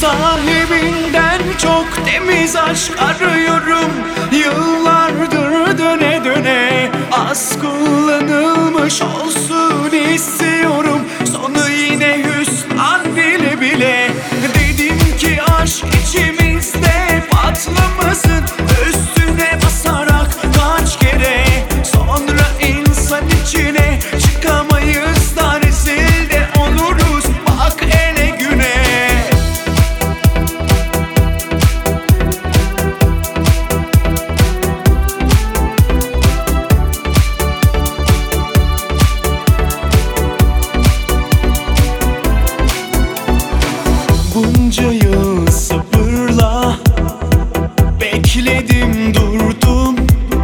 Sahibinden çok temiz aşk arıyorum. Yıllardır döne döne az kullanılmış olsun istiyorum. Sonu yine hüsran bile bile. Dedim ki aşk içimizde patlamasın. Üstüne basarak kaç kere, sonra insan içine çıkamayız da rezil de oluruz. Bak ele güne. Bunca yıl sabırla bekledim durdum.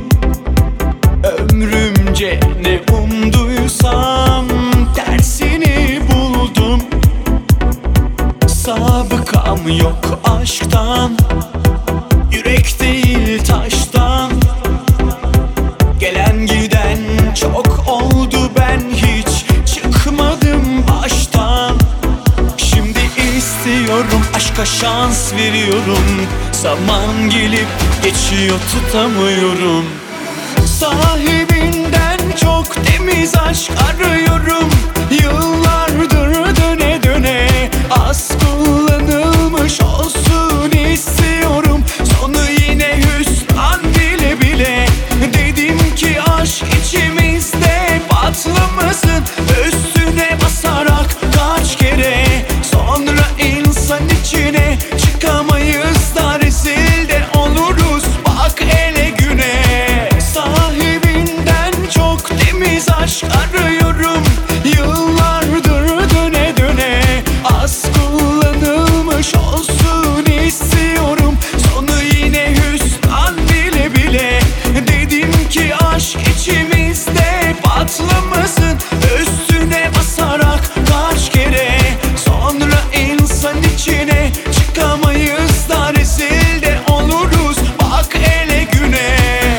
Ömrümce ne umduysam tersini buldum. Sabıkam yok aşktan, yürek değil taştan. Gelen giden çok oldu, ben hiç çıkmadım baştan. Şimdi istiyorum, aşka şans veriyorum. Zaman gelip geçiyor, tutamıyorum. Sahibinden çok temiz aşk arıyorum. Yıllardır döne döne az kullanılmış olsun istiyorum. Sonu yine hüsran bile bile. Dedim ki aşk içimizde patlamasın. Üstüne basarak kaç kere, sonra insan içine çıkamayız da rezil de oluruz. Bak ele güne. Sahibinden çok temiz aşk arıyorum. Yıllardır döne döne az kullanılmış olsun istiyorum. Sonu yine hüsran bile bile. Dedim ki aşk içimizde patlamasın. Üstüne basarak kaç kere, sonra insan içine çıkamayız da rezil de oluruz. Bak ele güne.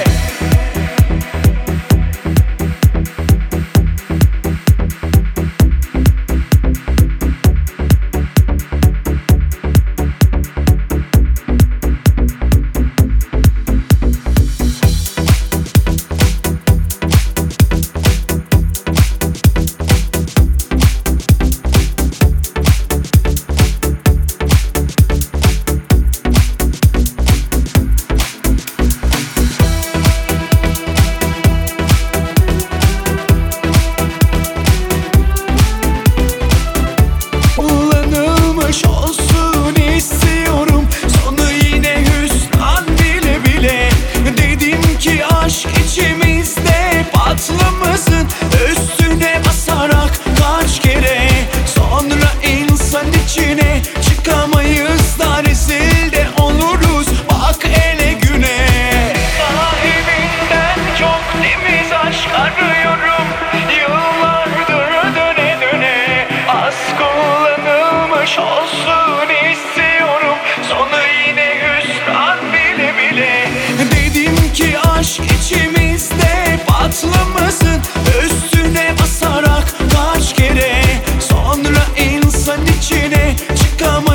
Kullanılmış olsun istiyorum. Sonu yine hüsran bile bile. Dedim ki aşk içimizde patlamasın. Üstüne basarak kaç kere, sonra insan içine çıkamayız da rezil de oluruz. Bak ele güne. Sahibinden çok temiz aşk arıyorum. Yıllardır döne döne az kullanılmış olsun istiyorum. Sonu yine hüsran bile bile. Dedim ki aşk içimizde patlamasın. Üstüne basarak kaç kere, sonra insan içine çıkamayız.